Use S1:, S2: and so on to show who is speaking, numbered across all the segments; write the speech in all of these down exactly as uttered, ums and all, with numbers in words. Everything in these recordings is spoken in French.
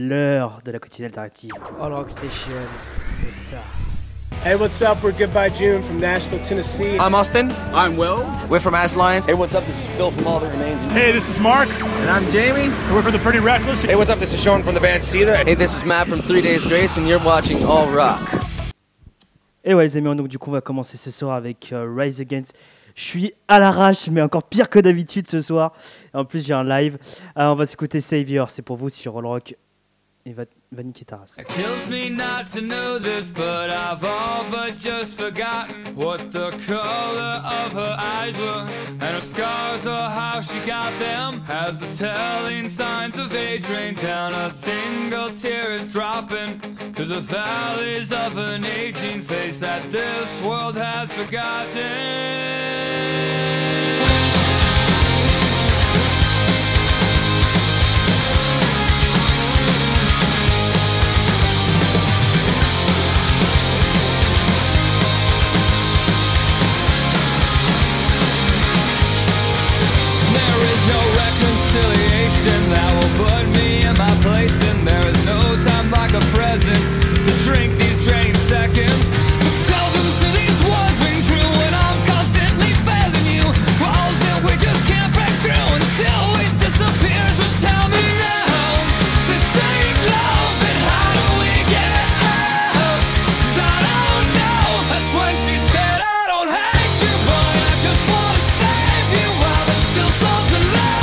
S1: L'heure de la quotidienne alternative.
S2: All Rock Station, c'est ça.
S3: Hey, what's up? We're Goodbye June from Nashville, Tennessee.
S4: I'm Austin.
S5: I'm Will.
S4: We're from As Lions.
S6: Hey, what's up? This is Phil from All That Remains.
S7: Hey, this is Mark.
S8: And I'm Jamie.
S7: We're from the Pretty Reckless.
S8: Hey, what's up? This is Sean from the band Seether.
S4: Hey, this is Matt from Three Days Grace, and you're watching All Rock.
S1: Et ouais, les amis, donc du coup, on va commencer ce soir avec uh, Rise Against. Je suis à l'arrache, mais encore pire que d'habitude ce soir. Et en plus, j'ai un live. Alors, on va s'écouter Savior. C'est pour vous sur All Rock. Et va, va niquer ta race.
S9: It kills me not to know this, but I've all but just forgotten what the color of her eyes were, and her scars or how she got them. As the telling signs of age rain down, a single tear is dropping through the valleys of an aging face that this world has forgotten. Reconciliation that will put me in my place, and there is no time like the present to drink these draining seconds. But seldom do these words ring true when I'm constantly failing you. Walls that we just can't break through until it disappears. So tell me now, sustain love, and how do we get out? 'Cause I don't know. That's when she said I don't hate you, but I just wanna save you while there's still something left.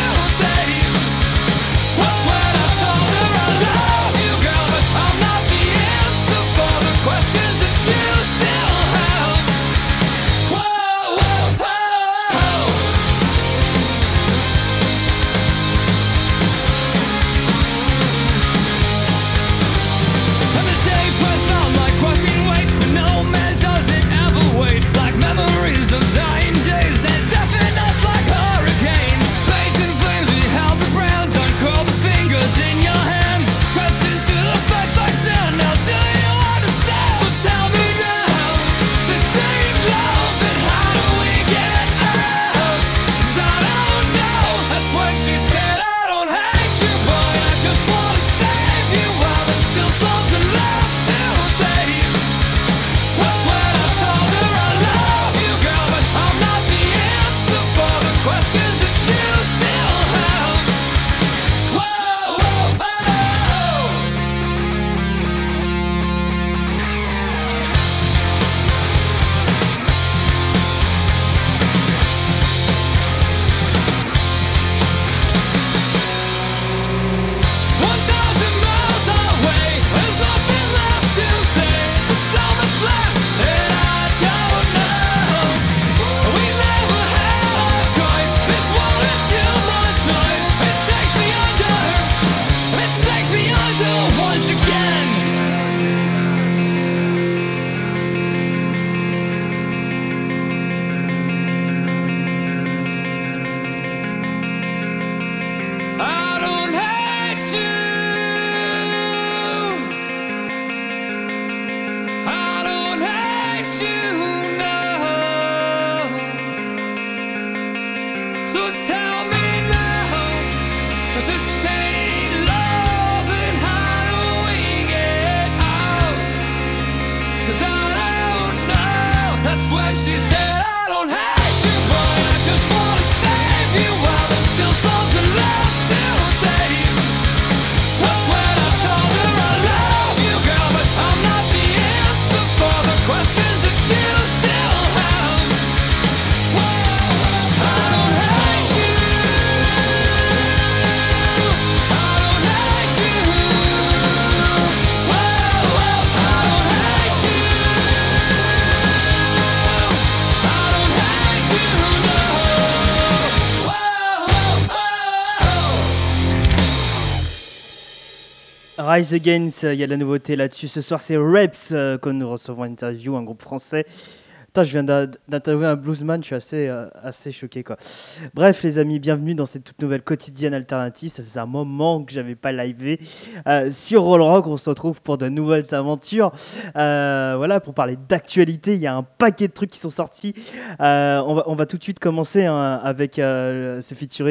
S1: Rise Against, il y a de la nouveauté là-dessus. Ce soir, c'est Reps euh, que nous recevons en interview, un groupe français. Putain, je viens d'interviewer un bluesman, je suis assez, euh, assez choqué, quoi. Bref, les amis, bienvenue dans cette toute nouvelle quotidienne alternative. Ça faisait un moment que j'avais pas livé. Euh, sur All Rock, on se retrouve pour de nouvelles aventures. Euh, voilà, pour parler d'actualité, il y a un paquet de trucs qui sont sortis. Euh, on, va, on va tout de suite commencer hein, avec euh, ce featuring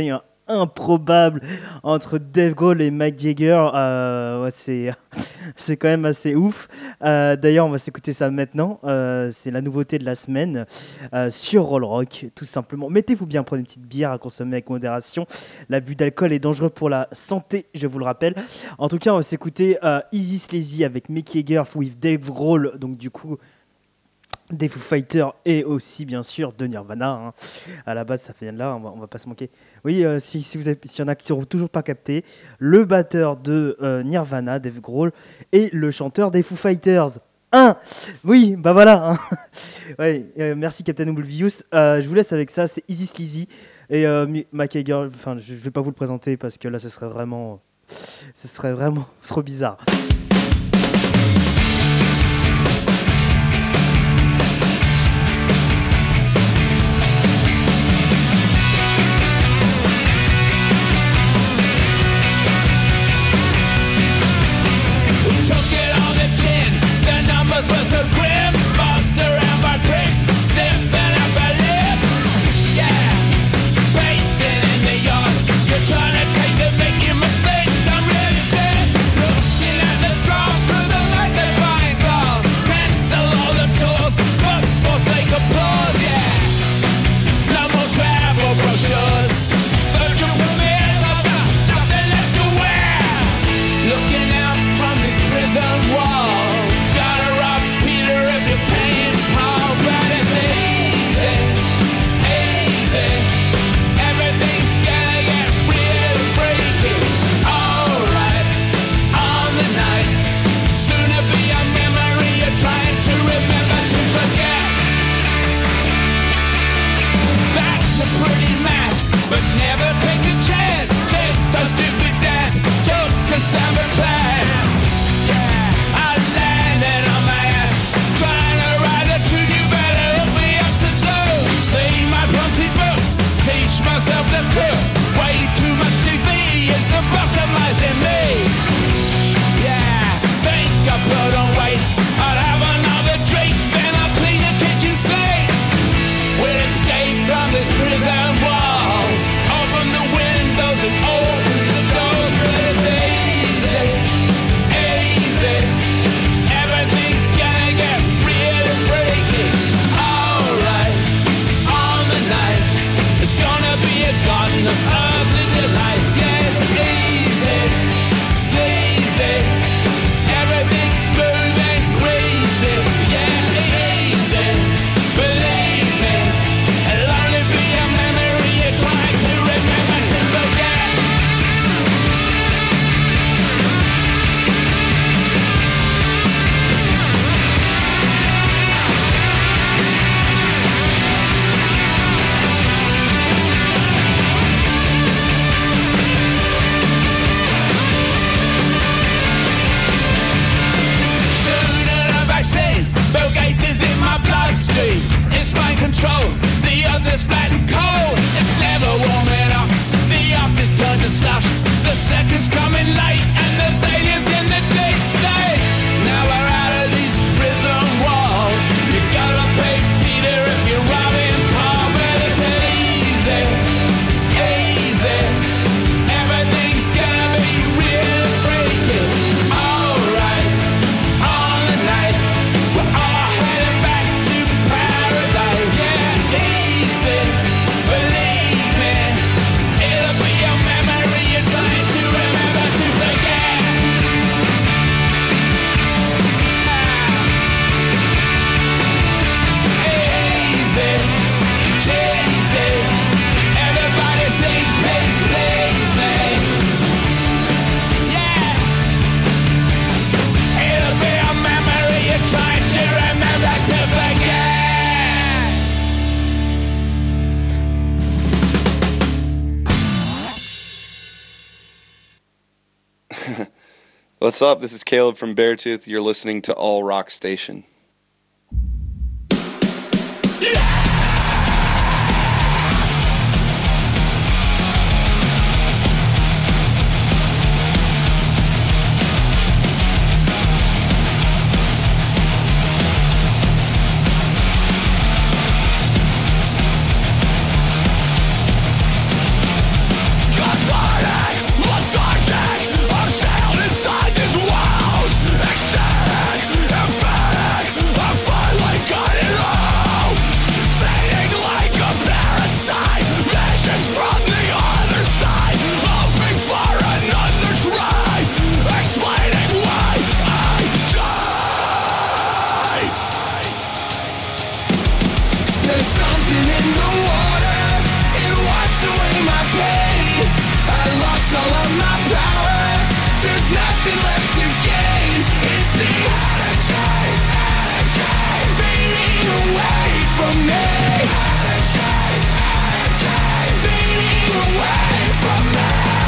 S1: improbable entre Dave Grohl et Mick Jagger. Euh, ouais, c'est, c'est quand même assez ouf. Euh, d'ailleurs, on va s'écouter ça maintenant. Euh, c'est la nouveauté de la semaine euh, sur Roll Rock, tout simplement. Mettez-vous bien, prenez une petite bière à consommer avec modération. L'abus d'alcool est dangereux pour la santé, je vous le rappelle. En tout cas, on va s'écouter euh, Easy Sleazy avec Mick Jagger with Dave Grohl. Donc, du coup, des Foo Fighters et aussi bien sûr de Nirvana. Hein. À la base, ça vient de là, on va, on va pas se manquer. Oui, euh, si, si vous avez, s'il y en a qui n'auront toujours pas capté, le batteur de euh, Nirvana, Dave Grohl, et le chanteur des Foo Fighters. Un, oui, bah voilà. Hein. Ouais, euh, merci Captain Oblivious. Euh, je vous laisse avec ça, c'est Easy Sleazy et euh, Mick Jagger. Enfin, je vais pas vous le présenter parce que là, ce serait vraiment, ce serait vraiment trop bizarre.
S9: Was so grim, bossed around by bricks, stiffing up her lips. Yeah, pacing in the yard. You're trying to take the making mistakes. I'm really dead. Looking at the grass through the magnifying glass. Cancel all the tours, but force take applause. Yeah, no more travel brochures. Virtual premieres, I've got nothing left to wear. Looking out from this prison wall. But never take a chance. Take a stupid dance. Joke Cassandra class. Yeah, I landed on my ass. Trying to ride the truth, you better hook me up to so. See my pussy books. Teach myself to cook. Way too much T V is lobotomizing me. Yeah, think I put on weight. I'll have another drink, then I'll clean the kitchen sink. We'll escape from this prison wall. And open the doors, but it's easy, easy. Everything's gonna get really freaky. Alright, on the night, it's gonna be a garden of earthly delights. Yes, easy, sleazy. Everything's smooth and greasy. Yeah, easy, believe me. It'll only be a memory you're trying to remember to forget. Bill Gates is in my bloodstream. It's mind control. The others flat and cold. It's never warming up. The after's turned to slush. The second's coming late, and there's aliens in the deep state. Now we're out of these prison walls. You gotta pay Peter if you're robbing Paul, but it's easy, easy. Everything's gonna be real freaky. Alright, on the night. We're all heading back to paradise. Yeah, easy, believe me. It'll be a memory you're trying to remember to forget. Easy, cheesy. Everybody sing, please, please me. Yeah, it'll be a memory you're trying to remember to forget.
S6: What's up? This is Caleb from Beartooth. You're listening to All Rock Station.
S9: Go! from me. Fading away from me.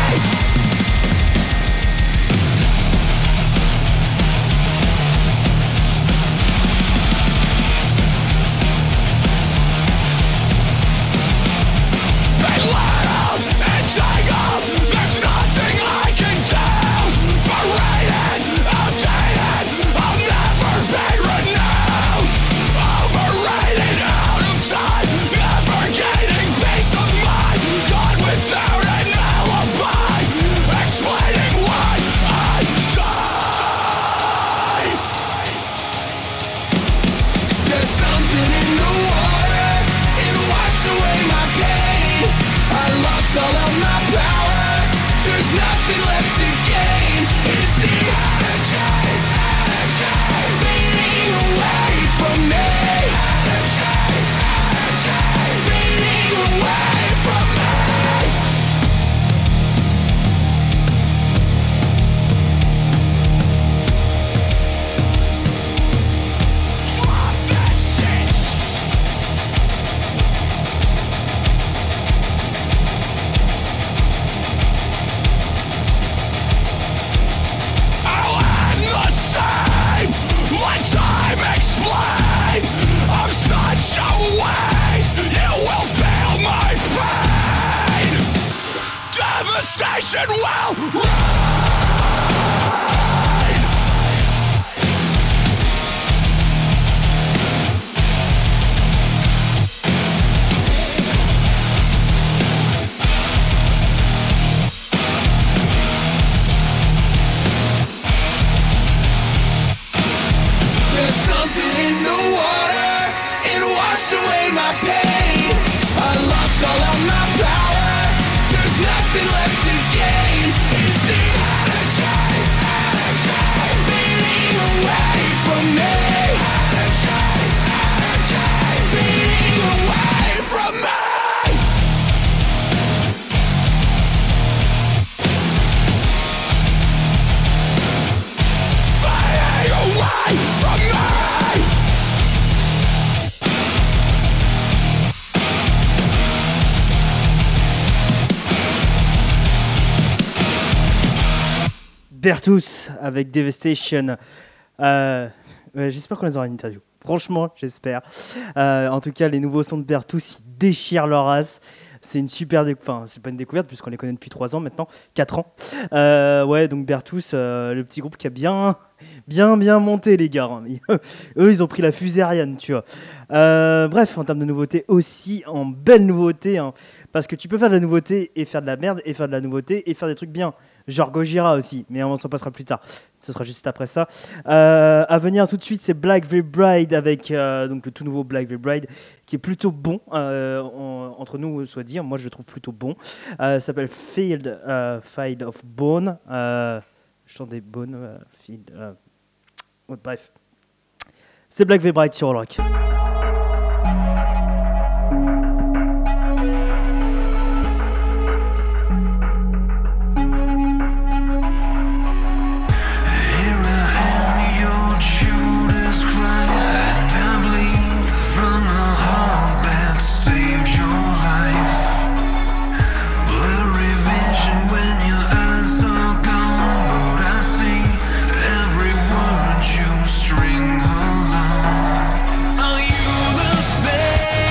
S9: All of my power, there's nothing left to gain. It's the energy, energy, fading away from me. Energy, energy, fading away from me. Drop that shit. Let time explain. I'm such a waste. You will feel my pain. Devastation will reign. There's something in the water, it washed away my pain. I lost all of my power, there's nothing left to gain. It's the energy, energy, fading away from me. Energy, energy, fading away from me. Fading away from me.
S1: Bertus avec Devastation. Euh, ouais, j'espère qu'on les aura une interview. Franchement, j'espère. Euh, en tout cas, les nouveaux sons de Bertus, ils déchirent leur race. C'est une super découverte. Enfin, c'est pas une découverte puisqu'on les connaît depuis trois ans maintenant, quatre ans. Euh, ouais, donc Bertus, euh, le petit groupe qui a bien, bien, bien monté, les gars. Eux, ils ont pris la fusée Ariane, tu vois. Euh, bref, en termes de nouveautés aussi, en belle nouveauté, hein, parce que tu peux faire de la nouveauté et faire de la merde, et faire de la nouveauté et faire des trucs bien. Genre Gojira aussi, mais on s'en passera plus tard. Ce sera juste après ça. Euh, à venir tout de suite, c'est Black Veil Bride avec euh, donc le tout nouveau Black Veil Bride qui est plutôt bon. Euh, en, entre nous, soit dire, moi je le trouve plutôt bon. Euh, ça s'appelle Field, euh, Field of Bone. Euh, chant des bones. Euh, field, euh, ouais, bref, c'est Black Veil Bride sur All Rock.
S9: String along. Are you the same?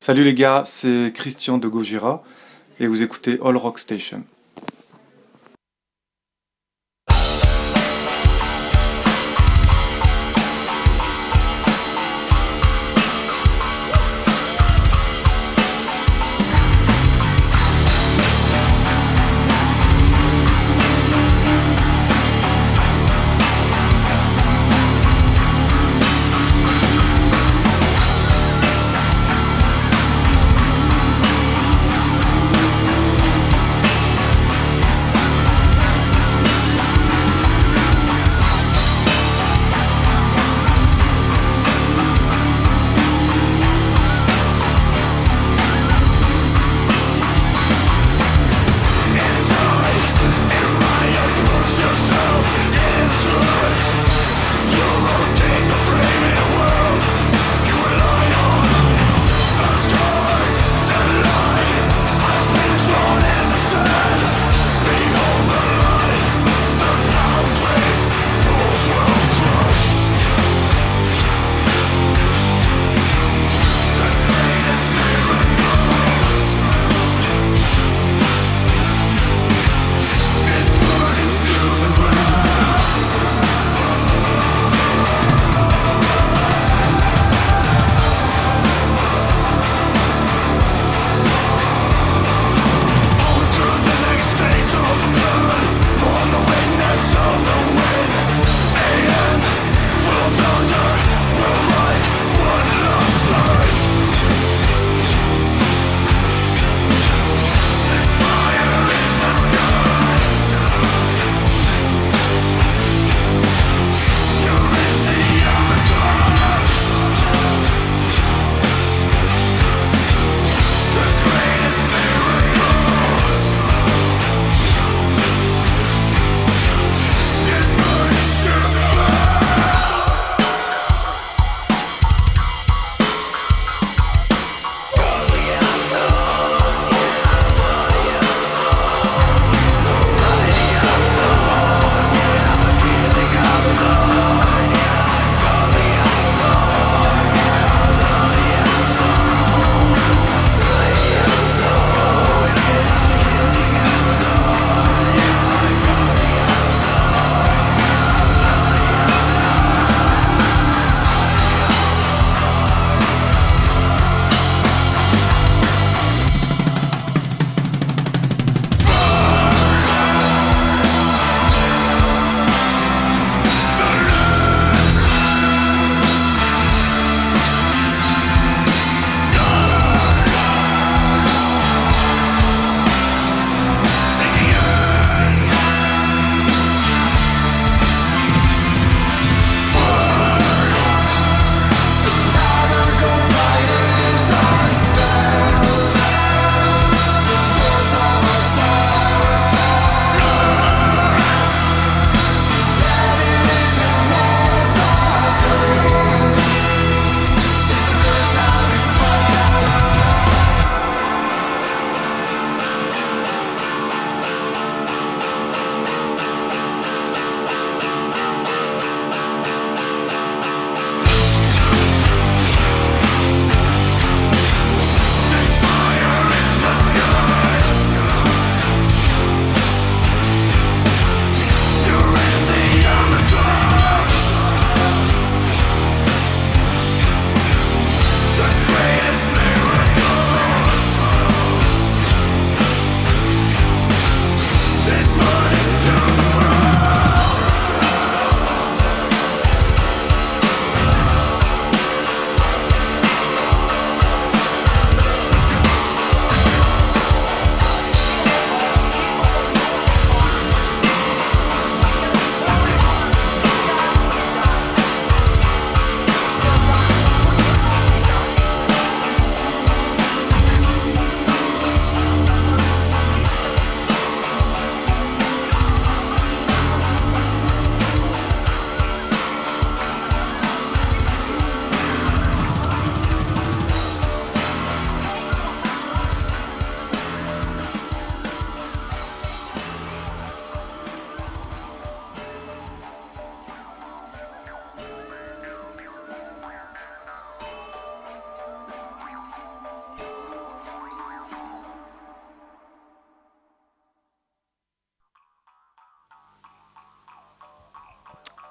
S5: Salut les gars, c'est Christian de Gojira et vous écoutez All Rock Station.
S9: Thank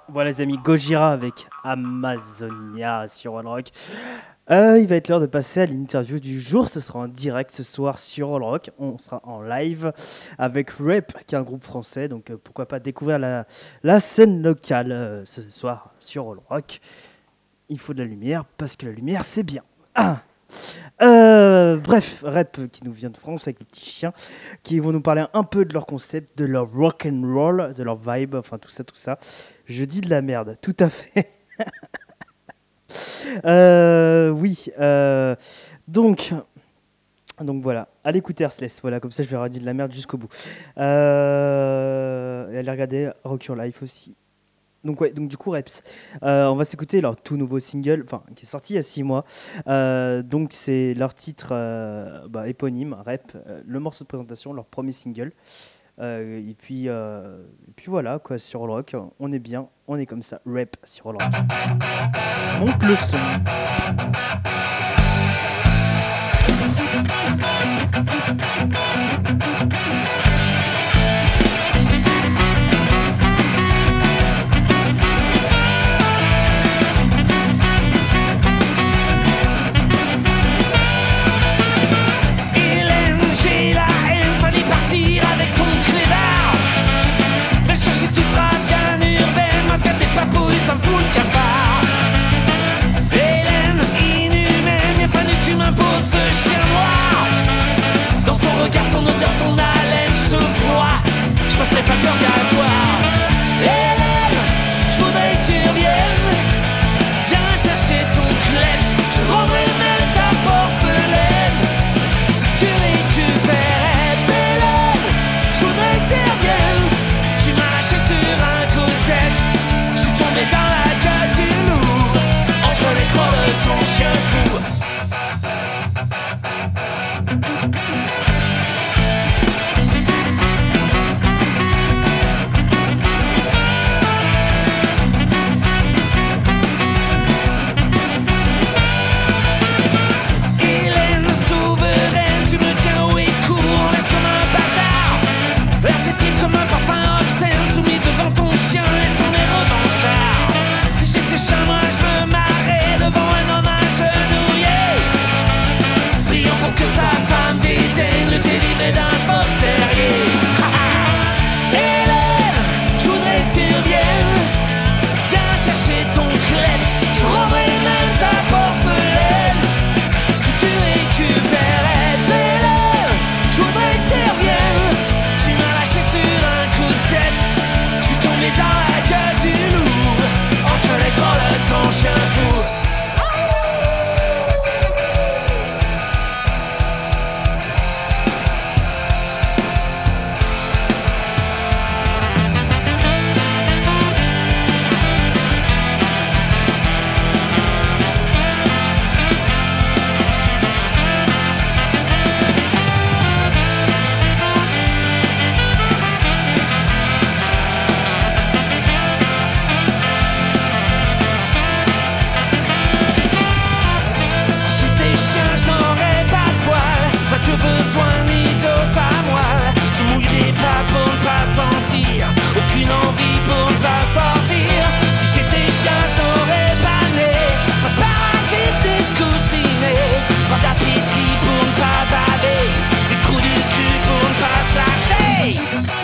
S1: Voilà les amis, Gojira avec Amazonia sur All Rock. Euh, il va être l'heure de passer à l'interview du jour. Ce sera en direct ce soir sur All Rock. On sera en live avec Rep, qui est un groupe français. Donc euh, pourquoi pas découvrir la, la scène locale euh, ce soir sur All Rock. Il faut de la lumière parce que la lumière c'est bien. Ah Euh, bref, Rep qui nous vient de France avec le petit chien, qui vont nous parler un peu de leur concept, de leur rock and roll, de leur vibe, enfin tout ça, tout ça. Je dis de la merde, tout à fait. euh, oui, euh, donc, donc voilà, allez écouter Earthless, voilà, comme ça je vais redire de la merde jusqu'au bout. Euh, et allez regarder Rock Your Life aussi. Donc ouais, donc du coup Reps, euh, on va s'écouter leur tout nouveau single, enfin qui est sorti il y a six mois. Euh, donc c'est leur titre euh, bah, éponyme, Rep, euh, le morceau de présentation, leur premier single. Euh, et puis euh, et puis voilà quoi, sur All Rock, on est bien, on est comme ça, Rep sur All Rock. Monte le son.
S9: Ça me fout le cafard. Hélène, inhumaine, il a fallu que tu m'imposes ce chien noir. Dans son regard, son odeur, son haleine, je te vois, je passerai pas le purgatoire. Hélène, je voudrais que tu reviennes. Viens chercher ton kleps, je rendrai même ta porcelaine. Si tu récupères Hélène, je voudrais que tu reviennes. Tu m'as lâché sur un coup de tête, tombé dans la gueule du loup, entre les crocs de ton chien fou. Hélène souveraine, tu me tiens haut et court, on laisse comme un bâtard. Vers tes pieds comme un parfum obscène, soumis devant ton chien et son nez revanchards. Si j'étais chat, moi je me marrais devant un homme agenouillé, priant pour que sa femme dédaigne le délivrer d'un fox terrier. Hélène, je voudrais que tu reviennes. Viens chercher ton kleps, je rendrai même ta porcelaine. Si tu récupères Hélène, je voudrais que tu reviennes. Tu m'as lâché sur un coup de tête, je suis tombé dans la gueule du loup, entre les crocs de ton chien fou. Pas de besoin ni d'os à moelle, je mouillerai pas pour ne pas sentir, aucune envie pour ne pas sortir. Si j'étais chien, je n'aurais pas né, pas de parasite ni de coussinet, pas d'appétit pour ne pas baver, des trous du cul pour ne pas se lâcher.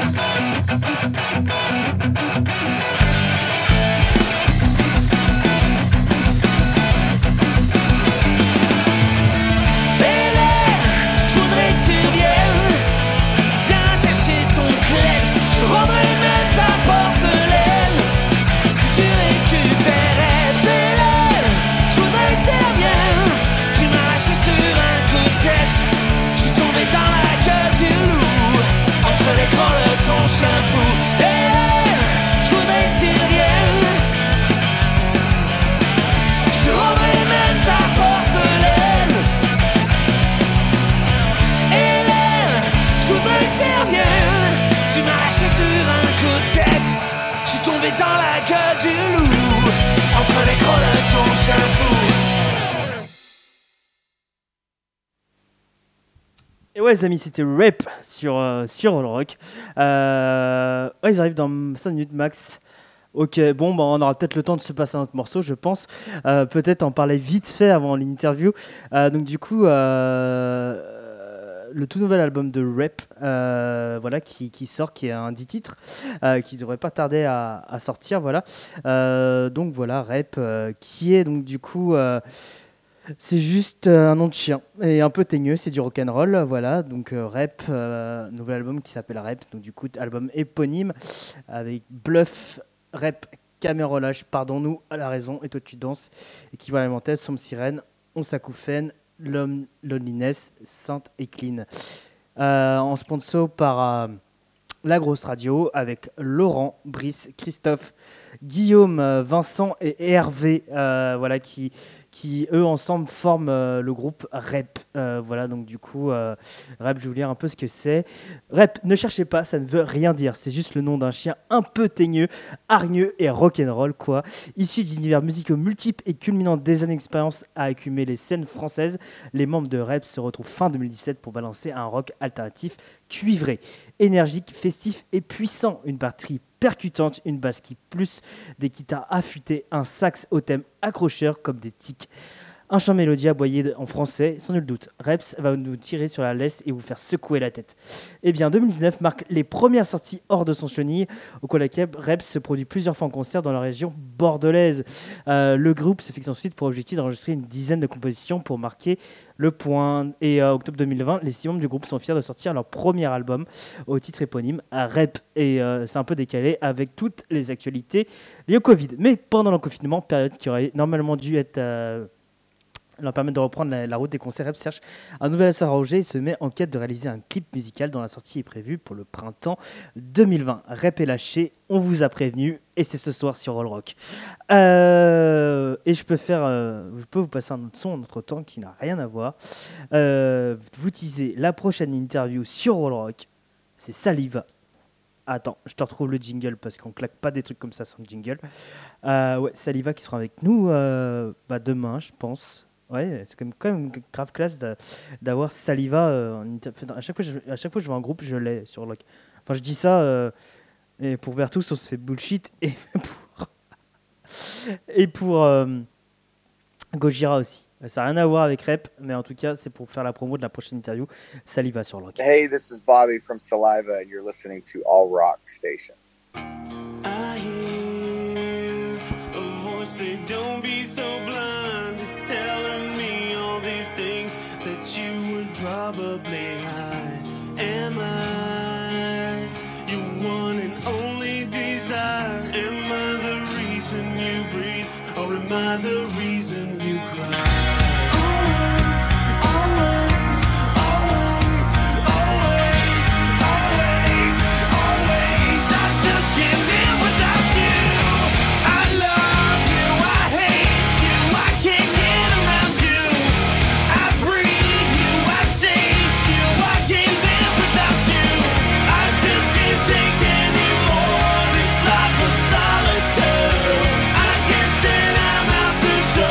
S9: Je rendrai même ta porcelaine. Si tu récupères Hélène, je voudrais que tu reviennes. Tu m'as lâché sur un coup de tête, je suis tombé dans la gueule du loup, entre les crocs de ton chien fou. Hélène, je voudrais que tu reviennes. Je rendrai même ta porcelaine. Hélène, je voudrais que tu reviennes. Tu m'as lâché sur un coup de tête, je suis tombé dans la gueule du loup, entre les crocs de ton chien fou.
S1: Et ouais les amis, c'était Rep sur, euh, sur All Rock. Euh, ouais, ils arrivent dans cinq minutes max. Ok, bon, bah, on aura peut-être le temps de se passer un autre morceau, je pense. Euh, peut-être en parler vite fait avant l'interview. Euh, donc du coup, euh, le tout nouvel album de Rep, euh, voilà, qui, qui sort, qui est un dix titres, euh, qui devrait pas tarder à, à sortir, voilà. Euh, donc voilà, Rep, euh, qui est donc du coup... Euh, c'est juste euh, un nom de chien et un peu teigneux, c'est du rock'n'roll, voilà. Donc euh, Rep, euh, nouvel album qui s'appelle Rep, donc du coup album éponyme avec Bluff, Rep, camérolage, pardon-nous à la raison et toi tu danses, équivalent alimentaire, somme sirène, on s'acouphène, l'homme, loneliness, sainte et clean. Euh, en sponsor par euh, La Grosse Radio avec Laurent, Brice, Christophe, Guillaume, euh, Vincent et Hervé, euh, voilà qui qui eux ensemble forment euh, le groupe Rep. Euh, voilà, donc du coup, euh, Rep, je vais vous lire un peu ce que c'est. Rep, ne cherchez pas, ça ne veut rien dire. C'est juste le nom d'un chien un peu teigneux, hargneux et rock'n'roll, quoi. Issu d'univers musicaux multiples et culminant des années d'expérience à écumer les scènes françaises, les membres de Rep se retrouvent fin deux mille dix-sept pour balancer un rock alternatif cuivré, énergique, festif et puissant. Une batterie percutante, une basse qui plus, des guitares affûtées, un sax au thème accrocheur comme des tics. Un chant mélodie aboyé en français, sans nul doute. Reps va nous tirer sur la laisse et vous faire secouer la tête. Eh bien, deux mille dix-neuf marque les premières sorties hors de son chenille, au cours de laquelle Reps se produit plusieurs fois en concert dans la région bordelaise. Euh, le groupe se fixe ensuite pour objectif d'enregistrer une dizaine de compositions pour marquer le point. Et en euh, octobre deux mille vingt, les six membres du groupe sont fiers de sortir leur premier album au titre éponyme, Rep. Et euh, c'est un peu décalé avec toutes les actualités liées au Covid. Mais pendant le confinement, période qui aurait normalement dû être... Euh, leur permettre de reprendre la, la route des concerts, Rep cherche un nouvel Roger et se met en quête de réaliser un clip musical dont la sortie est prévue pour le printemps deux mille vingt. Rep est lâché, on vous a prévenu et c'est ce soir sur All Rock. Euh, et je peux faire, euh, je peux vous passer un autre son en notre temps qui n'a rien à voir. Euh, vous teasez la prochaine interview sur All Rock, c'est Saliva. Attends, je te retrouve le jingle parce qu'on claque pas des trucs comme ça sans le jingle. Euh, ouais, Saliva qui sera avec nous euh, bah demain, je pense. Ouais, c'est quand même, quand même grave classe d'avoir Saliva. Euh, en inter... à, chaque fois, je, à chaque fois que je vois un groupe, je l'ai sur Rock. Enfin, je dis ça, euh, et pour Bertus, on se fait bullshit. Et pour, et pour euh, Gojira aussi. Ça n'a rien à voir avec Rep, mais en tout cas, c'est pour faire la promo de la prochaine interview. Saliva sur Rock.
S7: Hey, this is Bobby from Saliva, and you're listening to All Rock Station.
S10: I hear a voice say, don't be so blind. It's telling me all these things that you would probably hide. Am I your one and only desire? Am I the reason you breathe, or am I the reason you cry? Take anymore, it's like a solitaire. I guess that I'm out the door.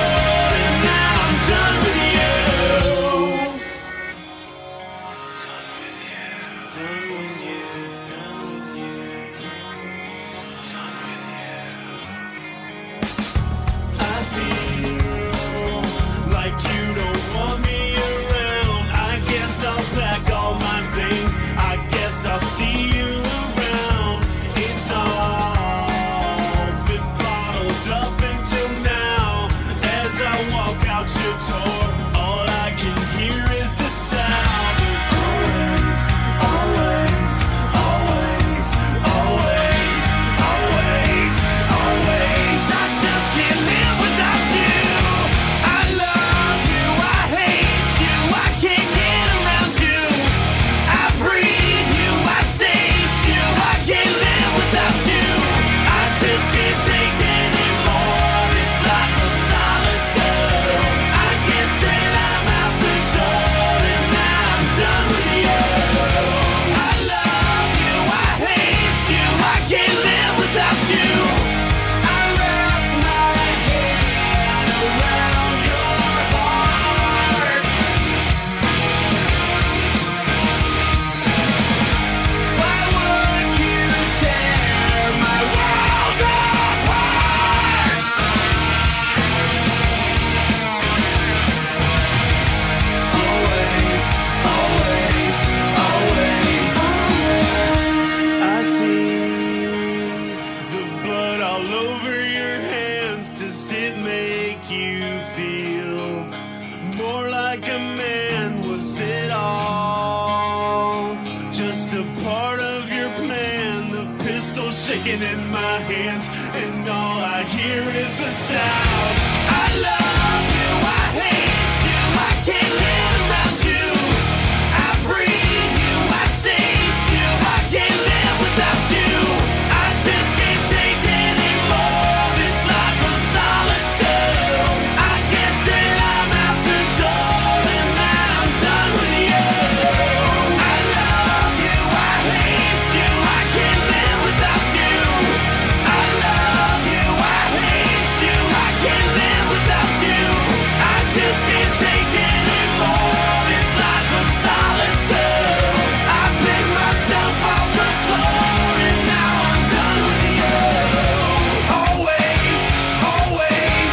S10: shaking in my hands, and all I hear is the sound. I love you, I hate you, I can't live without you. I breathe you, I taste you, I can't live without you. I just can't take any more of this life of solitude. I guess that I'm out the door and that I'm done with you. I love you, I hate you, I can't live without you. I love you, I hate you, I can't live without you. I just can't take any more of this life of solitude. I pick myself off the floor and now I'm done with you. Always, always,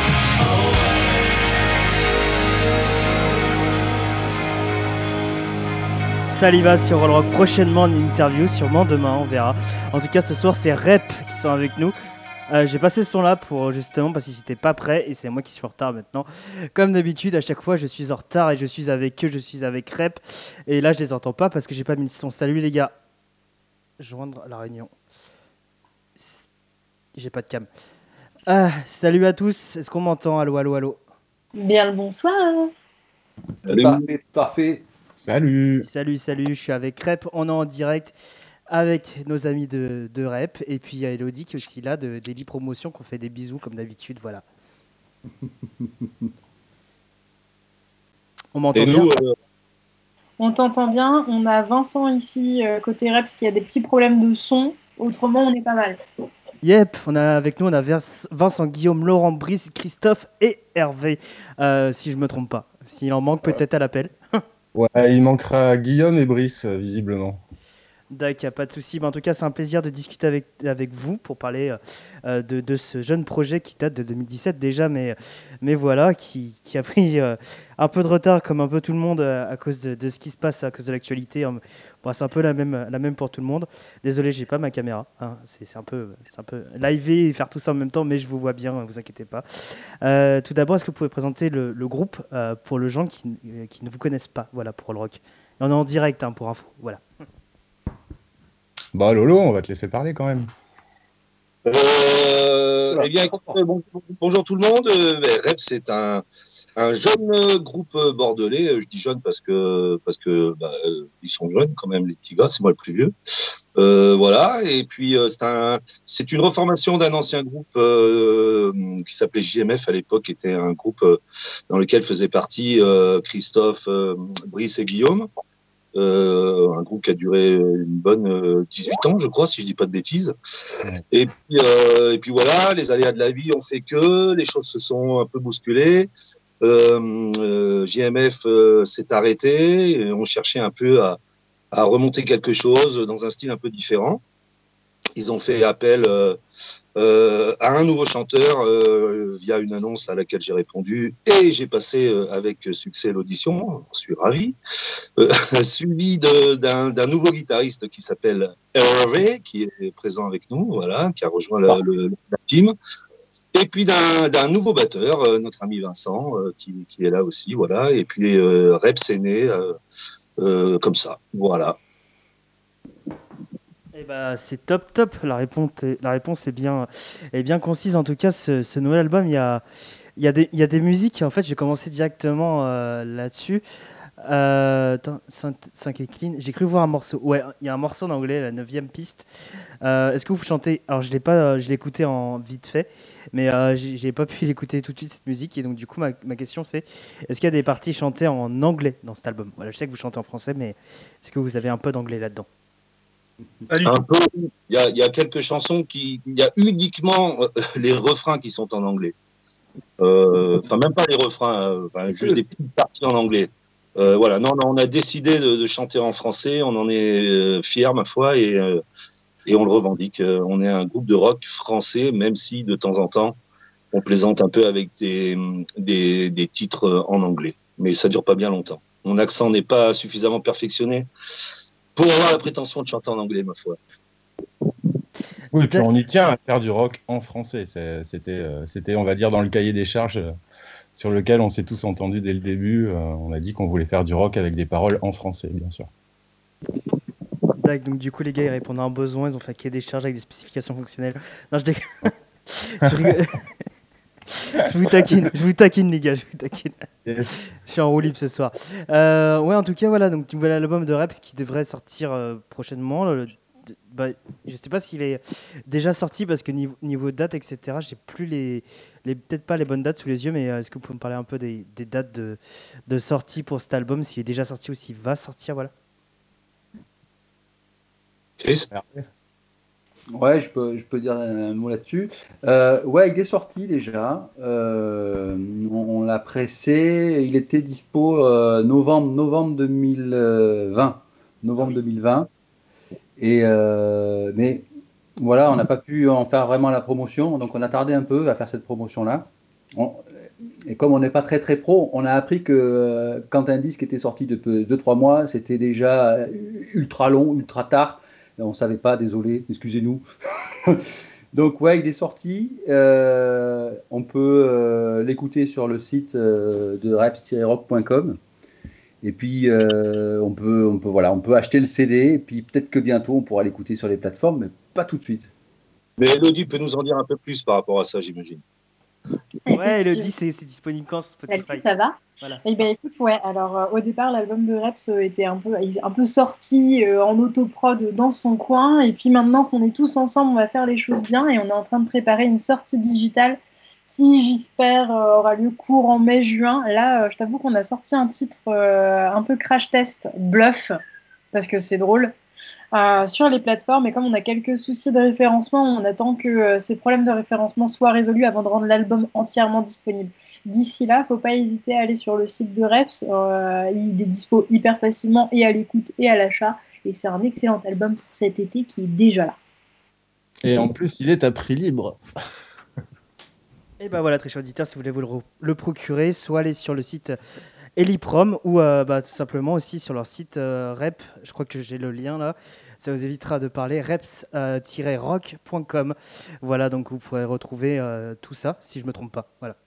S1: Saliva sur All Rock, prochainement en interview, sûrement demain, on verra. En tout cas, ce soir, c'est Rep qui sont avec nous. Euh, j'ai passé ce son-là pour justement parce qu'ils n'étaient pas prêts et c'est moi qui suis en retard maintenant. Comme d'habitude, à chaque fois, je suis en retard et je suis avec eux, je suis avec Rep. Et là, je les entends pas parce que j'ai pas mis le son. Salut les gars. Joindre la réunion. J'ai pas de cam. Ah, salut à tous. Est-ce qu'on m'entend? Allô, allô, allô.
S11: Bien le bonsoir.
S12: Parfait, parfait.
S13: Salut.
S1: Salut, salut. Je suis avec Rep. On est en direct avec nos amis de, de Rep. Et puis il y a Elodie qui est aussi là de Daily Promotion qu'on fait des bisous comme d'habitude. Voilà. On m'entend
S12: Et
S1: bien
S12: nous, euh,
S11: On t'entend bien. On a Vincent ici, euh, côté Reps, qui a des petits problèmes de son. Autrement, on est pas mal.
S1: Yep, on a avec nous on a Vers- Vincent, Guillaume, Laurent, Brice, Christophe et Hervé, euh, si je me trompe pas. S'il en manque peut-être à l'appel.
S13: Ouais, il manquera Guillaume et Brice, euh, visiblement.
S1: D'accord, y a pas de souci. Mais en tout cas, c'est un plaisir de discuter avec, avec vous pour parler euh, de, de ce jeune projet qui date de deux mille dix-sept déjà, mais, mais voilà, qui, qui a pris euh, un peu de retard, comme un peu tout le monde, euh, à cause de, de ce qui se passe, à cause de l'actualité. Hein. Bon, c'est un peu la même, la même pour tout le monde. Désolé, j'ai pas ma caméra. Hein. C'est, c'est un peu, c'est un peu live et faire tout ça en même temps, mais je vous vois bien, ne vous inquiétez pas. Euh, tout d'abord, est-ce que vous pouvez présenter le, le groupe euh, pour les gens qui, qui ne vous connaissent pas, voilà, pour le rock. Et on est en direct, hein, pour info. Voilà.
S13: Bah Lolo, on va te laisser parler quand même.
S12: Euh, eh bien, écoute, euh, bon- bonjour tout le monde. Euh, ben, Rep, c'est un, un jeune euh, groupe euh, bordelais. Euh, Je dis jeune parce que parce que bah, euh, ils sont jeunes quand même, les petits gars. C'est moi le plus vieux. Euh, voilà. Et puis euh, c'est un, c'est une reformation d'un ancien groupe euh, qui s'appelait J M F à l'époque, qui était un groupe euh, dans lequel faisaient partie euh, Christophe, euh, Brice et Guillaume. Euh, un groupe qui a duré une bonne euh, dix-huit ans, je crois, si je dis pas de bêtises. Et puis, euh, et puis voilà, les aléas de la vie ont fait que les choses se sont un peu bousculées. Euh, euh, J M F euh, s'est arrêté. Et on cherchait un peu à, à remonter quelque chose dans un style un peu différent. Ils ont fait appel euh, euh, à un nouveau chanteur euh, via une annonce à laquelle j'ai répondu et j'ai passé euh, avec succès l'audition, j'en suis ravi, euh, suivi de- d'un d'un nouveau guitariste qui s'appelle Hervé, qui est présent avec nous, voilà, qui a rejoint la, le- la team, et puis d'un d'un nouveau batteur, euh, notre ami Vincent, euh, qui, qui est là aussi, voilà, et puis euh, Reps est né euh, euh, comme ça, voilà.
S1: Eh ben, c'est top, top. La réponse est, la réponse est bien, est bien concise. En tout cas, ce, ce nouvel album, il y a, il y a des, il y a des musiques. En fait, j'ai commencé directement euh, là-dessus. Euh, attends, cinq et clean. J'ai cru voir un morceau. Ouais, il y a un morceau en anglais, la neuvième piste. Euh, est-ce que vous chantez? Alors, je l'ai pas, euh, je l'ai écouté en vite fait, mais euh, j'ai j'ai pas pu l'écouter tout de suite cette musique. Et donc, du coup, ma, ma question c'est, est-ce qu'il y a des parties chantées en anglais dans cet album? Voilà, je sais que vous chantez en français, mais est-ce que vous avez un peu d'anglais là-dedans?
S12: Un peu. Il y a, il y a quelques chansons qui, il y a uniquement euh, les refrains qui sont en anglais. Euh, Enfin, même pas les refrains, euh, enfin, juste des petites parties en anglais. Euh, voilà. Non, non, on a décidé de, de chanter en français. On en est euh, fiers, ma foi, et, euh, et on le revendique. Euh, On est un groupe de rock français, même si de temps en temps on plaisante un peu avec des, des, des titres en anglais. Mais ça dure pas bien longtemps. Mon accent n'est pas suffisamment perfectionné pour avoir la prétention de chanter en anglais, ma foi.
S13: Oui, puis on y tient à faire du rock en français. C'est- C'était, euh, c'était, on va dire, dans le cahier des charges euh, sur lequel on s'est tous entendus dès le début. Euh, on a dit qu'on voulait faire du rock avec des paroles en français, bien sûr.
S1: Tac, donc du coup, les gars, ils répondent à un besoin. Ils ont fait un cahier des charges avec des spécifications fonctionnelles. Non, je déconne. je rigole. Je vous taquine, je vous taquine, les gars, je vous taquine.
S13: Yes.
S1: Je suis en roue libre ce soir. Euh, ouais, en tout cas, voilà, donc nouvel album de Reps qui devrait sortir euh, prochainement. Le- de- bah, je sais pas s'il est déjà sorti parce que niveau, niveau date, et cetera, j'ai plus les, les peut-être pas les bonnes dates sous les yeux, mais euh, est-ce que vous pouvez me parler un peu des, des dates de, de sortie pour cet album, s'il est déjà sorti ou s'il va sortir, voilà.
S12: Chris
S14: Ouais, je peux, je peux dire un mot là-dessus. Euh, ouais, il est sorti déjà. Euh, on on l'a pressé. Il était dispo euh, novembre, novembre deux mille vingt. Novembre deux mille vingt. Et, euh, mais voilà, on n'a pas pu en faire vraiment la promotion. Donc on a tardé un peu à faire cette promotion-là. On- et comme on n'est pas très très pro, on a appris que euh, quand un disque était sorti depuis deux trois mois, c'était déjà euh, ultra long, ultra tard. Et on ne savait pas, désolé, excusez-nous. Donc ouais, il est sorti. Euh, on peut euh, l'écouter sur le site euh, de reps tiret rock point com. Et puis euh, on peut, on peut voilà, on peut acheter le C D. Et puis peut-être que bientôt on pourra l'écouter sur les plateformes, mais pas tout de suite.
S12: Mais Elodie peut nous en dire un peu plus par rapport à ça, j'imagine.
S1: Ouais, Elodie, c'est c'est disponible quand sur
S11: Salut,
S1: Spotify?
S11: ça va?
S1: Voilà.
S11: Eh ben écoute, ouais, alors euh, au départ, l'album de Reps euh, était un peu, un peu sorti euh, en autoprod dans son coin, et puis maintenant qu'on est tous ensemble, on va faire les choses bien, et on est en train de préparer une sortie digitale qui, j'espère, euh, aura lieu courant mai-juin. Là, euh, je t'avoue qu'on a sorti un titre euh, un peu crash test, Bluff, parce que c'est drôle, euh, sur les plateformes, et comme on a quelques soucis de référencement, on attend que euh, ces problèmes de référencement soient résolus avant de rendre l'album entièrement disponible. D'ici là, faut pas hésiter à aller sur le site de Reps, euh, il est dispo hyper facilement et à l'écoute et à l'achat, et c'est un excellent album pour cet été qui est déjà là.
S13: Et en plus, il est à prix libre.
S1: Et bah voilà, très cher auditeur, si vous voulez vous le, re- le procurer, soit aller sur le site Eliprom ou euh, bah, tout simplement aussi sur leur site euh, Rep. Je crois que j'ai le lien là. Ça vous évitera de parler reps tiret rock point com. Voilà, donc vous pourrez retrouver euh, tout ça si je me trompe pas. Voilà.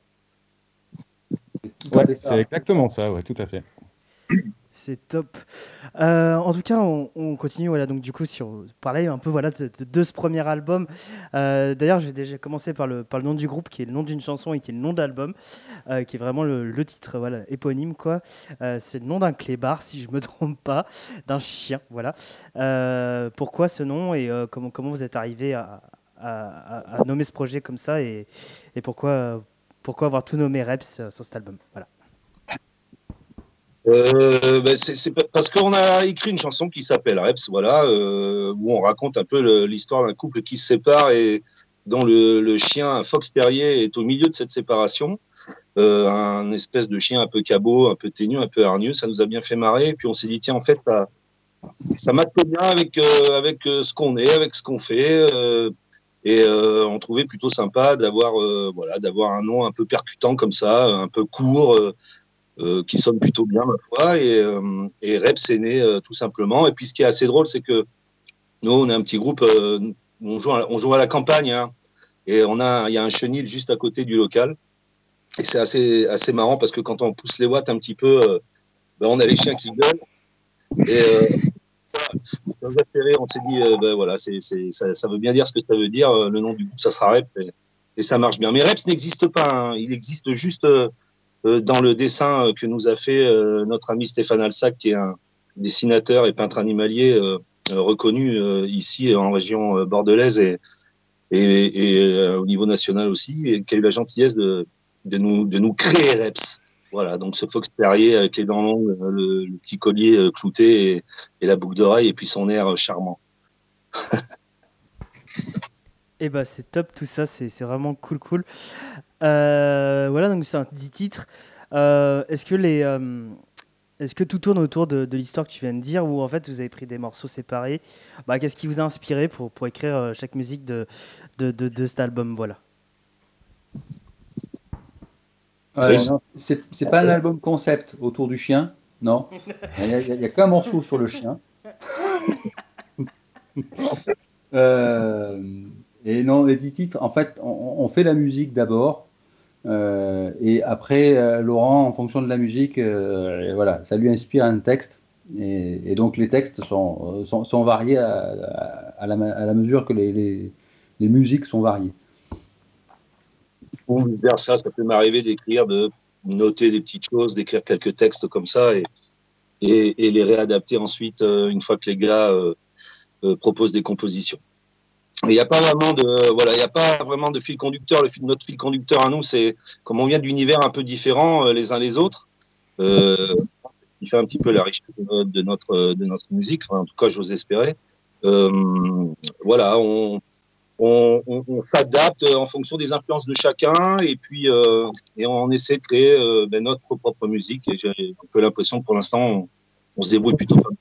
S13: Ouais, c'est exactement ça, ouais, tout à fait.
S1: C'est top. Euh, en tout cas, on, on continue voilà, donc, du coup, sur parler un peu voilà, de, de- de ce premier album. Euh, D'ailleurs, je vais déjà commencer par le, par le nom du groupe, qui est le nom d'une chanson et qui est le nom d'album, euh, qui est vraiment le, le titre voilà, éponyme. Quoi. Euh, c'est le nom d'un clébard, si je ne me trompe pas, d'un chien. Voilà. Euh, pourquoi ce nom et euh, comment, comment vous êtes arrivé à, à, à- à nommer ce projet comme ça et, et pourquoi, euh, pourquoi avoir tout nommé Reps euh, sur cet album. Voilà.
S12: Euh, ben, c'est c'est pa- parce qu'on a écrit une chanson qui s'appelle Reps, voilà, euh, où on raconte un peu le- l'histoire d'un couple qui se sépare et dont le, le chien, un fox terrier, est au milieu de cette séparation. Euh, un espèce de chien un peu cabot, un peu ténu, un peu hargneux. Ça nous a bien fait marrer. Et puis on s'est dit, tiens, en fait, ça, ça matche bien avec, euh, avec euh, ce qu'on est, avec ce qu'on fait. euh, et euh, on trouvait plutôt sympa d'avoir euh, voilà, d'avoir un nom un peu percutant comme ça, un peu court. euh, euh, qui sonne plutôt bien, ma foi. Et, euh, et Reps est né euh, tout simplement. Et puis, ce qui est assez drôle, c'est que nous, on est un petit groupe, euh, on, joue à, on joue à la campagne, hein, et on a, il y a un chenil juste à côté du local. Et c'est assez, assez marrant parce que quand on pousse les watts un petit peu, euh, ben, on a les chiens qui gueulent. Et euh, ça nous a fait rire. On s'est dit, euh, ben, voilà, c'est, c'est, ça, ça veut bien dire ce que ça veut dire. Euh, Le nom du groupe, ça sera Reps. Et, et ça marche bien. Mais Reps n'existe pas. Hein. Il existe juste. Euh, Euh, dans le dessin euh, que nous a fait euh, notre ami Stéphane Alsac, qui est un dessinateur et peintre animalier euh, euh, reconnu euh, ici en région euh, bordelaise et, et, et euh, au niveau national aussi, et qui a eu la gentillesse de, de, nous, de nous créer Reps. Voilà, donc ce fox terrier avec les dents longues, le, le petit collier euh, clouté et, et la boucle d'oreille, et puis son air euh, charmant.
S1: Et bah c'est top tout ça, c'est c'est vraiment cool cool. Euh, voilà, donc c'est un dix titres. Euh, est-ce que les euh, est-ce que tout tourne autour de, de l'histoire que tu viens de dire ou en fait vous avez pris des morceaux séparés? Bah, qu'est-ce qui vous a inspiré pour, pour écrire euh, chaque musique de, de, de, de cet album? Voilà.
S14: Euh, non, c'est c'est pas un album concept autour du chien, non. Il n'y a, il y a- il y a qu'un morceau sur le chien. Euh, et non, les dix titres, en fait, on, on fait la musique d'abord. euh, et après, euh, Laurent, en fonction de la musique, euh, et voilà, ça lui inspire un texte. Et, et donc les textes sont, sont, sont variés à, à, à, la, à la mesure que les, les, les musiques sont variées.
S12: Ou vice-versa, ça peut m'arriver d'écrire, de noter des petites choses, d'écrire quelques textes comme ça et, et, et les réadapter ensuite euh, une fois que les gars euh, euh, proposent des compositions. Il n'y a pas vraiment de voilà, il n'y a pas vraiment de fil conducteur. Le fil, notre fil conducteur à nous, c'est comme on vient d'univers un peu différents euh, les uns les autres. Euh, qui fait un petit peu la richesse de notre de notre, de notre musique. Enfin, en tout cas, j'ose espérer. Euh, voilà, on on, on, on s'adapte en fonction des influences de chacun et puis euh, et on essaie de créer euh, ben, notre propre musique. Et j'ai un peu l'impression que pour l'instant, on, on se débrouille plutôt pas mal.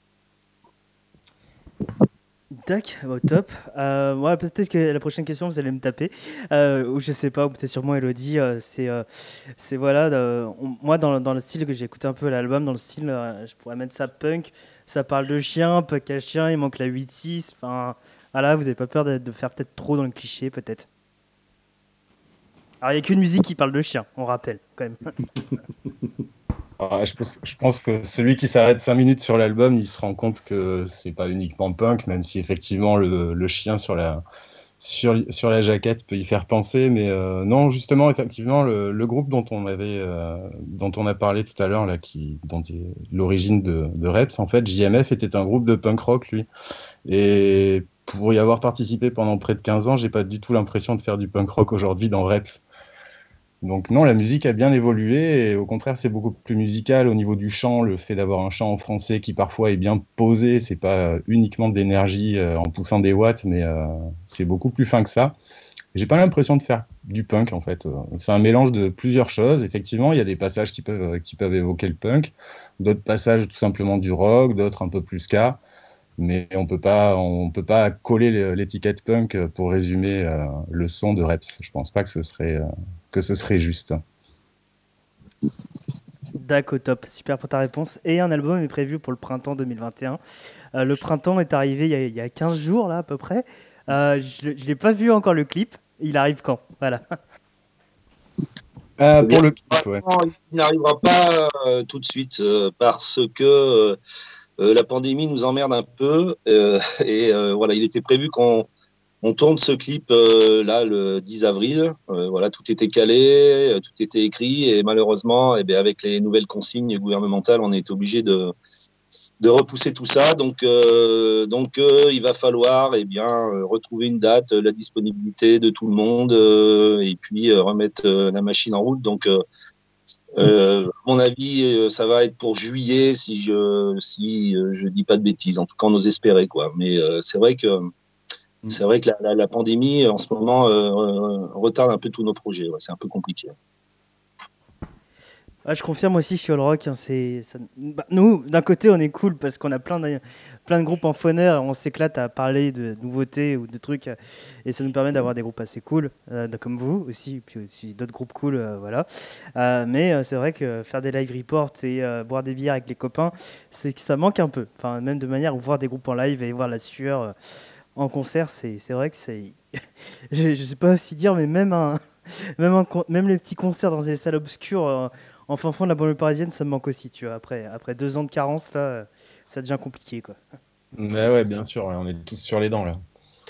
S1: Tac, bon, top. Euh, ouais, peut-être que la prochaine question, vous allez me taper. Euh, ou je sais pas, ou peut-être sûrement Elodie. Euh, c'est, euh, c'est voilà, euh, on- moi, dans, dans le style que j'ai écouté un peu l'album, dans le style, euh, je pourrais mettre ça punk. Ça parle de chien, punk à chien, il manque la huit six. Enfin, voilà, vous avez pas peur de, de faire peut-être trop dans le cliché, peut-être. Alors, il n'y a qu'une musique qui parle de chien, on rappelle, quand même.
S13: Ah, je, pense, je pense que celui qui s'arrête cinq minutes sur l'album, il se rend compte que c'est pas uniquement punk, même si effectivement le, le chien sur la, sur, sur la jaquette peut y faire penser. Mais euh, non, justement, effectivement, le, le groupe dont on avait, euh, dont on a parlé tout à l'heure, là, qui, dont est l'origine de, de Reps, en fait, J M F était un groupe de punk rock, lui. Et pour y avoir participé pendant près de quinze ans, j'ai pas du tout l'impression de faire du punk rock aujourd'hui dans Reps. Donc non, la musique a bien évolué et au contraire, c'est beaucoup plus musical au niveau du chant. Le fait d'avoir un chant en français qui parfois est bien posé, c'est pas uniquement de l'énergie euh, en poussant des watts, mais euh, c'est beaucoup plus fin que ça. J'ai pas l'impression de faire du punk en fait. C'est un mélange de plusieurs choses. Effectivement, il y a des passages qui peuvent qui peuvent évoquer le punk, d'autres passages tout simplement du rock, d'autres un peu plus ska. Mais on peut pas, on peut pas coller l'étiquette punk pour résumer euh, le son de Reps. Je pense pas que ce serait, euh, que ce serait juste.
S1: D'accord, top. Super pour ta réponse. Et un album est prévu pour le printemps deux mille vingt et un. Euh, le printemps est arrivé il y a, il y a quinze jours, là, à peu près. Euh, je ne l'ai pas vu encore, le clip. Il arrive quand? Voilà.
S13: Euh, pour le clip, ouais.
S12: Il n'arrivera pas euh, tout de suite euh, parce que euh, euh, la pandémie nous emmerde un peu euh, et euh, voilà, il était prévu qu'on on tourne ce clip euh, là le dix avril. Euh, voilà, tout était calé, euh, tout était écrit et malheureusement, eh bien, avec les nouvelles consignes gouvernementales, on a été obligé de de repousser tout ça. Donc, euh, donc euh, il va falloir eh bien, euh, retrouver une date, euh, la disponibilité de tout le monde euh, et puis euh, remettre euh, la machine en route. Donc, euh, euh, à mon avis, euh, ça va être pour juillet si je si euh, je dis pas de bêtises. En tout cas, on ose espérer quoi. Mais euh, c'est vrai que c'est vrai que la, la, la pandémie en ce moment euh, retarde un peu tous nos projets. Ouais, c'est un peu compliqué.
S1: Ouais, je confirme aussi chez All Rock, hein, c'est, ça- bah, nous, d'un côté, on est cool parce qu'on a plein de, plein de groupes en phoneur, on s'éclate à parler de nouveautés ou de trucs, euh, et ça nous permet d'avoir des groupes assez cool, euh, de- comme vous aussi, puis aussi d'autres groupes cool, euh, voilà. Euh, mais euh, c'est vrai que faire des live reports et euh, boire des bières avec les copains, c'est que ça manque un peu. Enfin, même de manière où voir des groupes en live et voir la sueur euh, en concert, c'est, c'est vrai que c'est, je, je sais pas aussi dire, mais même un, même un con- même les petits concerts dans des salles obscures. euh, en fin fond de la banlieue parisienne, ça me manque aussi, tu vois. Après, après deux ans de carence, là, euh, ça devient compliqué, quoi.
S13: Ouais, ouais, bien sûr, ouais, on est tous sur les dents là.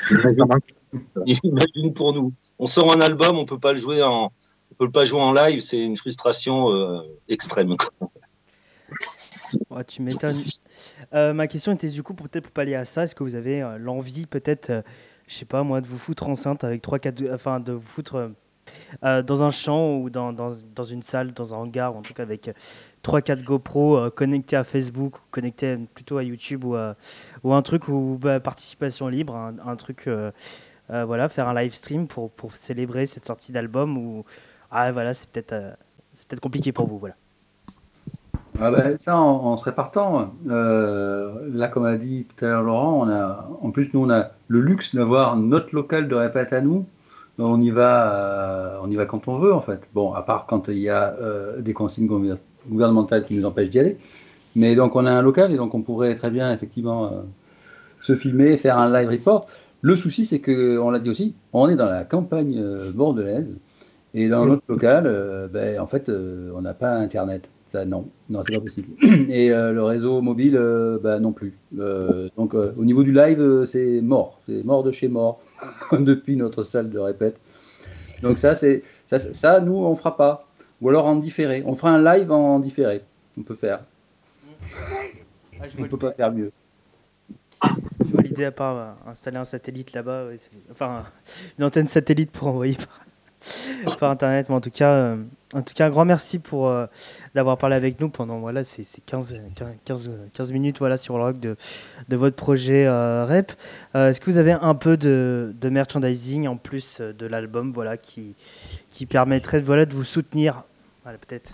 S12: Imagine pour nous. On sort un album, on peut pas le jouer en, on peut pas jouer en live, c'est une frustration euh, extrême. quoi.
S1: Ouais, tu m'étonnes. Euh, ma question était du coup, pour- peut-être pour pallier à ça, est-ce que vous avez euh, l'envie, peut-être, euh, je sais pas moi, de vous foutre enceinte avec trois quatre, enfin, de vous foutre euh, euh, dans un champ ou dans, dans, dans une salle, dans un hangar, ou en tout cas avec trois quatre GoPro euh, connectés à Facebook, ou connectés plutôt à YouTube, ou, à- ou un truc où bah, participation libre, un, un truc, euh, euh, voilà, faire un live stream pour, pour célébrer cette sortie d'album, ou ah voilà, c'est peut-être euh, c'est peut-être compliqué pour vous, voilà.
S14: Ah ben, ça, on, on serait partant. Euh, là, comme a dit tout à l'heure Laurent, on a, en plus, nous, on a le luxe d'avoir notre local de répète à nous. On y va, euh, on y va quand on veut, en fait. Bon, à part quand il y a euh, des consignes gouver- gouvernementales qui nous empêchent d'y aller. Mais donc, on a un local et donc on pourrait très bien, effectivement, euh, se filmer, faire un live report. Le souci, c'est que, on l'a dit aussi, on est dans la campagne euh, bordelaise et dans notre local, euh, ben, en fait, euh, on n'a pas Internet. Ça, non, non, c'est pas possible. Et euh, le réseau mobile, euh, bah, non plus. Euh, donc, euh, au niveau du live, euh, c'est mort. C'est mort de chez mort depuis notre salle de répète. Donc, ça, c'est ça, ça, nous, on fera pas. Ou alors en différé. On fera un live en différé. On peut faire.
S1: Ah, je
S14: on
S1: vois
S14: peut pas faire mieux.
S1: Je vois l'idée à part euh, installer un satellite là-bas, ouais, c'est- enfin une antenne satellite pour envoyer par, par internet. Mais en tout cas, euh, en tout cas, un grand merci pour euh, d'avoir parlé avec nous pendant voilà ces, ces quinze, quinze, quinze minutes voilà sur le rock de, de votre projet euh, Rep. Euh, est-ce que vous avez un peu de, de merchandising en plus euh, de l'album voilà qui qui permettrait voilà de vous soutenir voilà, peut-être.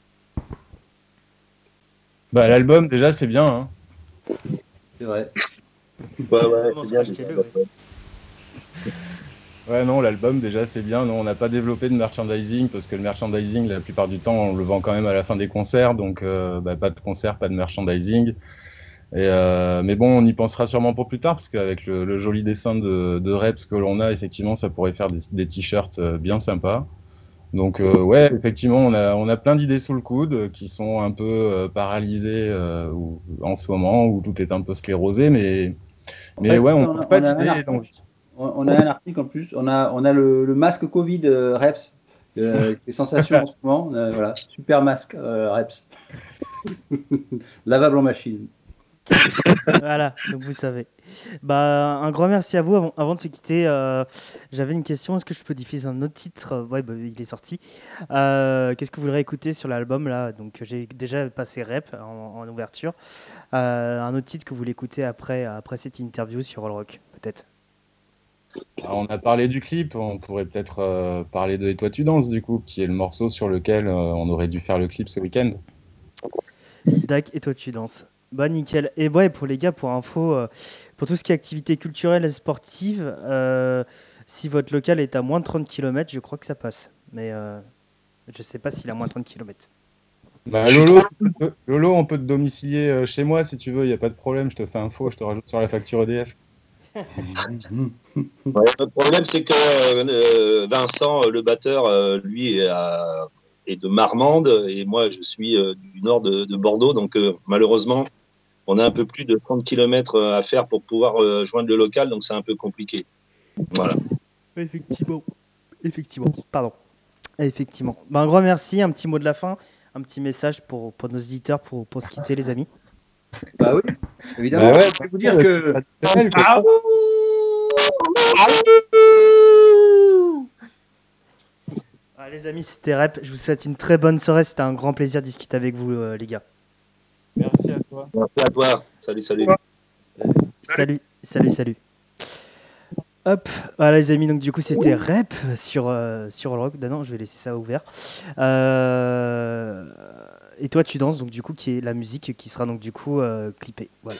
S13: Bah, l'album, déjà, c'est bien. Hein.
S14: C'est vrai.
S12: Ouais, ouais,
S1: Comment
S12: c'est
S1: se
S12: bien.
S1: racheter-le, ouais.
S13: Ouais, non, l'album, déjà, c'est bien. Non, on n'a pas développé de merchandising parce que le merchandising, la plupart du temps, on le vend quand même à la fin des concerts. Donc, euh, bah, pas de concert, pas de merchandising. Et, euh, mais bon, on y pensera sûrement pour plus tard parce qu'avec le, le joli dessin de, de Reps que l'on a, effectivement, ça pourrait faire des, des t-shirts euh, bien sympas. Donc, euh, ouais, effectivement, on a, on a plein d'idées sous le coude euh, qui sont un peu euh, paralysées euh, ou- en ce moment où tout est un peu sclérosé. Mais, mais
S14: fait,
S13: ouais, on
S14: on a-
S13: n'a pas
S14: on a un
S13: d'idée.
S14: article.
S13: donc-
S14: On, on a un article en plus. On a, on a le, le masque Covid euh, Reps. Euh, les sensations en ce moment. Euh, voilà, super masque euh, Reps. Lavable en machine.
S1: Voilà, donc vous savez. Bah, un grand merci à vous. Avant, avant de se quitter, euh, j'avais une question. Est-ce que je peux diffuser un autre titre? Ouais, bah, il est sorti. Euh, Qu'est-ce que vous voudrez écouter sur l'album là? Donc, j'ai déjà passé Rep en, en ouverture. Euh, un autre titre que vous voulez écouter après, après cette interview sur All Rock, peut-être.
S13: Alors, on a parlé du clip, on pourrait peut-être euh, parler de Et toi tu danses, du coup, qui est le morceau sur lequel euh, on aurait dû faire le clip ce week-end.
S1: Dac, et toi tu danses. Bah nickel. Et ouais, pour les gars, pour info, euh, pour tout ce qui est activité culturelle et sportive, euh, si votre local est à moins de trente kilomètres, je crois que ça passe. Mais euh, je sais pas s'il est à moins de trente kilomètres.
S13: Bah, Lolo, Lolo, on peut te domicilier euh, chez moi si tu veux, il n'y a pas de problème, je te fais un faux, je te rajoute sur la facture E D F.
S12: Ouais, le problème, c'est que euh, Vincent, le batteur, euh, lui, est, à- est de Marmande et moi, je suis euh, du nord de, de Bordeaux. Donc, euh, malheureusement, on a un peu plus de trente kilomètres à faire pour pouvoir euh, joindre le local. Donc, c'est un peu compliqué. Voilà.
S1: Effectivement. Effectivement. Pardon. Effectivement. Bah, un grand merci. Un petit mot de la fin. Un petit message pour, pour nos auditeurs pour, pour se quitter, les amis.
S14: Bah oui, évidemment.
S13: Bah ouais,
S14: je vais vous dire que.
S13: Ah,
S1: Ah, les amis, c'était Rep. Je vous souhaite une très bonne soirée. C'était un grand plaisir de discuter avec vous, euh, les gars.
S13: Merci à toi.
S12: Merci à toi. Salut, salut.
S1: Salut, salut, salut. Hop, voilà les amis, donc du coup c'était Rep sur, euh, sur le rock. Ah non, je vais laisser ça ouvert. Euh, et toi tu danses, donc du coup qui est la musique qui sera donc du coup euh, clippée. Voilà.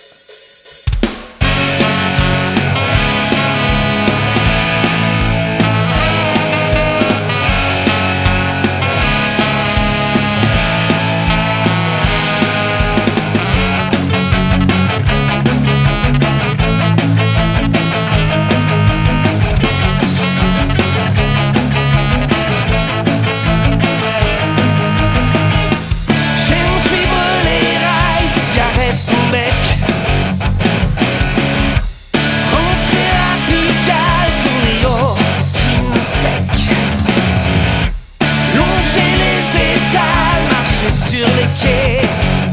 S9: J'aime suivre les rails, cigarette son bec. Rentrer à Pigalle, tourner au jean sec. Longer les étals, marcher sur les quais.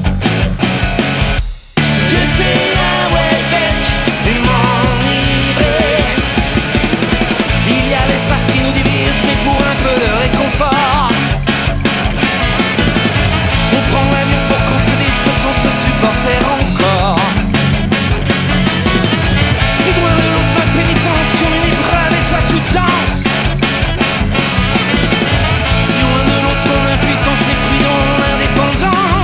S9: Feuilleter un Welbeck et m'enivrer. Il y a l'espace qui nous divise, mais pour un peu de réconfort. On prend l'avion pour qu'on se dise peut-on se supporter encore. Si loin de l'autre ma pénitence comme une épreuve et toi tu danses. Si loin de l'autre mon impuissance les fruits de mon indépendance.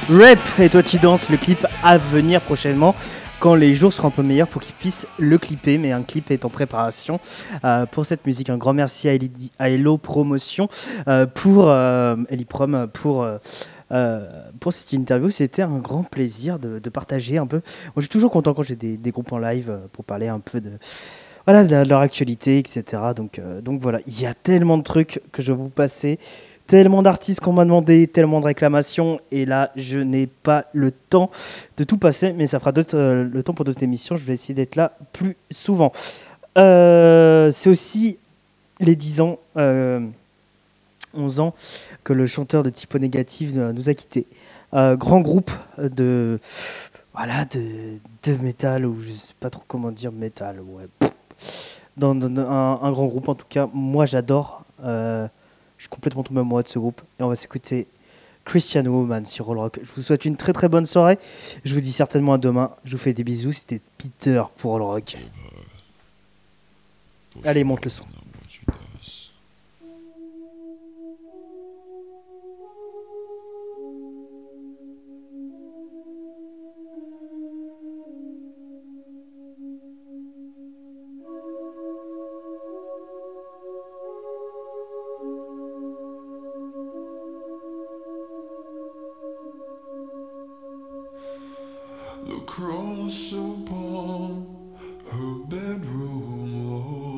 S1: Rap et toi tu danses, le clip à venir prochainement quand les jours seront un peu meilleurs pour qu'ils puissent le clipper, mais un clip est en préparation euh, pour cette musique. Un grand merci à, Eli, à Hello Promotion euh, pour euh, Eliprom pour euh, euh, pour cette interview. C'était un grand plaisir de, de partager un peu. Moi, je suis toujours content quand j'ai des, des groupes en live euh, pour parler un peu de voilà de, de leur actualité, et cetera. Donc euh, donc voilà, il y a tellement de trucs que je vais vous passer. Tellement d'artistes qu'on m'a demandé, tellement de réclamations, et là, je n'ai pas le temps de tout passer, mais ça fera euh, le temps pour d'autres émissions. Je vais essayer d'être là plus souvent. Euh, c'est aussi les dix ans, euh, onze ans, que le chanteur de Typo Négative nous a quittés. Euh, grand groupe de, voilà, de, de métal, ou je ne sais pas trop comment dire métal, ouais. Dans, dans un, un grand groupe, en tout cas, moi j'adore. Euh, Je suis complètement tombé amoureux de ce groupe. Et on va s'écouter Christian Woman sur All Rock. Je vous souhaite une très très bonne soirée. Je vous dis certainement à demain. Je vous fais des bisous. C'était Peter pour All Rock. Allez, monte le son.
S10: The cross upon her bedroom wall